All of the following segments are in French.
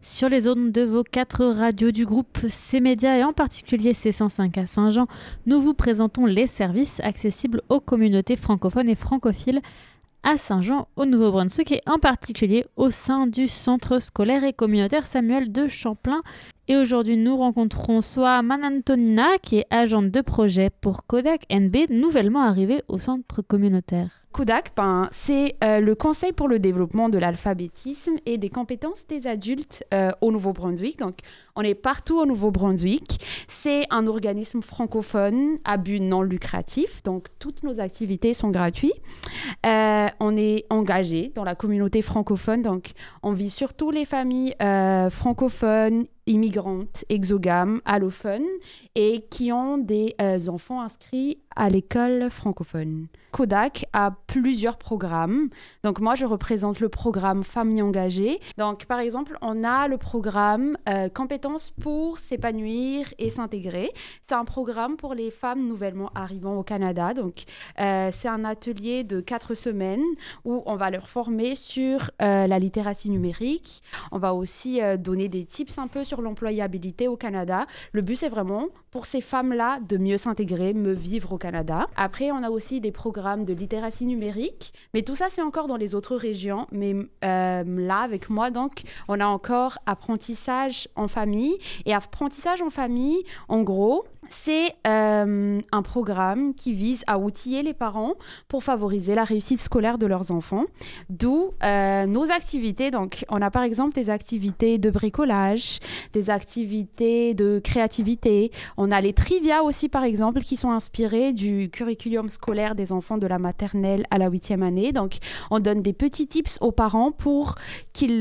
Sur les ondes de vos 4 radios du groupe C-Média et en particulier C105 à Saint-Jean, nous vous présentons les services accessibles aux communautés francophones et francophiles à Saint-Jean au Nouveau-Brunswick et en particulier au sein du centre scolaire et communautaire Samuel de Champlain. Et aujourd'hui, nous rencontrons Soaman Antonina, qui est agente de projet pour Kodak NB, nouvellement arrivée au centre communautaire. Kodak, c'est le Conseil pour le développement de l'alphabétisme et des compétences des adultes au Nouveau-Brunswick. Donc, on est partout au Nouveau-Brunswick. C'est un organisme francophone à but non lucratif. Donc, toutes nos activités sont gratuites. On est engagé dans la communauté francophone. Donc, on vit surtout les familles francophones, immigrantes, exogames, allophones et qui ont des enfants inscrits à l'école francophone. Kodak a plusieurs programmes. Donc, moi, je représente le programme Famille engagée. Donc, par exemple, on a le programme Compétences pour s'épanouir et s'intégrer. C'est un programme pour les femmes nouvellement arrivant au Canada. Donc, c'est un atelier de 4 semaines où on va leur former sur la littératie numérique. On va aussi donner des tips un peu sur l'employabilité au Canada. Le but, c'est vraiment pour ces femmes-là de mieux s'intégrer, mieux vivre au Canada. Après, on a aussi des programmes de littératie numérique, mais tout ça, c'est encore dans les autres régions. Mais là, avec moi, donc, on a encore apprentissage en famille. Et apprentissage en famille, en gros, c'est un programme qui vise à outiller les parents pour favoriser la réussite scolaire de leurs enfants. D'où nos activités. Donc, on a par exemple des activités de bricolage, des activités de créativité. On a les trivia aussi, par exemple, qui sont inspirés du curriculum scolaire des enfants de la maternelle à la 8e année. Donc, on donne des petits tips aux parents pour qu'ils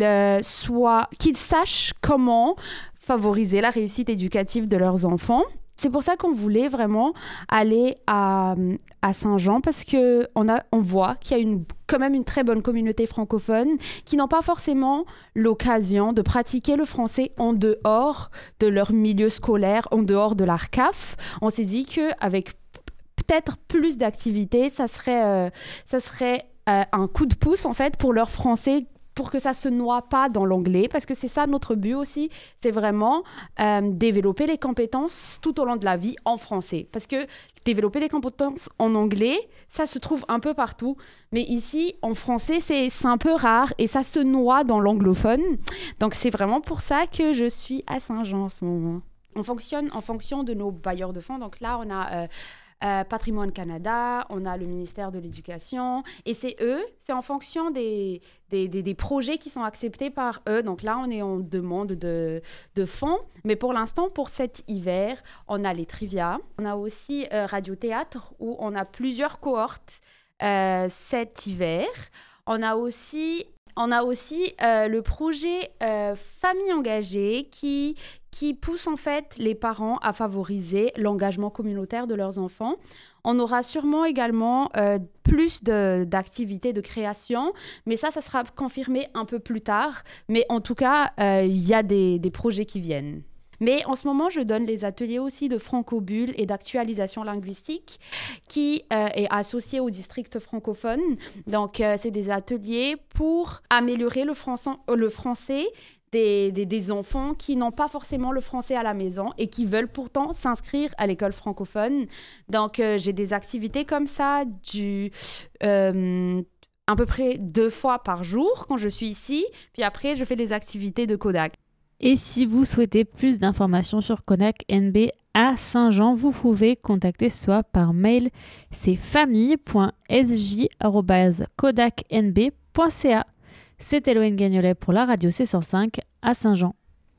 sachent comment favoriser la réussite éducative de leurs enfants. C'est pour ça qu'on voulait vraiment aller à Saint-Jean parce qu'on voit qu'il y a quand même une très bonne communauté francophone qui n'ont pas forcément l'occasion de pratiquer le français en dehors de leur milieu scolaire, en dehors de l'ARCAF. On s'est dit qu'avec peut-être plus d'activités, ça serait un coup de pouce en fait pour leur français, pour que ça se noie pas dans l'anglais, parce que c'est ça notre but aussi, c'est vraiment développer les compétences tout au long de la vie en français. Parce que développer les compétences en anglais, ça se trouve un peu partout, mais ici, en français, c'est un peu rare et ça se noie dans l'anglophone. Donc, c'est vraiment pour ça que je suis à Saint-Jean en ce moment. On fonctionne en fonction de nos bailleurs de fonds. Donc là, on a Patrimoine Canada, on a le ministère de l'Éducation, et c'est en fonction des projets qui sont acceptés par eux. Donc là, on est en demande de fonds, mais pour l'instant, pour cet hiver, on a les trivia. On a aussi Radio-Théâtre, où on a plusieurs cohortes cet hiver. On a aussi le projet Famille engagée qui pousse en fait les parents à favoriser l'engagement communautaire de leurs enfants. On aura sûrement également plus d'activités de création, mais ça sera confirmé un peu plus tard. Mais en tout cas, il y a des projets qui viennent. Mais en ce moment, je donne les ateliers aussi de francobulle et d'actualisation linguistique qui est associé au district francophone. Donc, c'est des ateliers pour améliorer le français des enfants qui n'ont pas forcément le français à la maison et qui veulent pourtant s'inscrire à l'école francophone. Donc, j'ai des activités comme ça à peu près 2 fois par jour quand je suis ici. Puis après, je fais des activités de Kodak. Et si vous souhaitez plus d'informations sur Kodak NB à Saint-Jean, vous pouvez contacter soit par mail, c'est famille.sj@kodaknb.ca. C'était Loïne Gagnolet pour la radio C105 à Saint-Jean.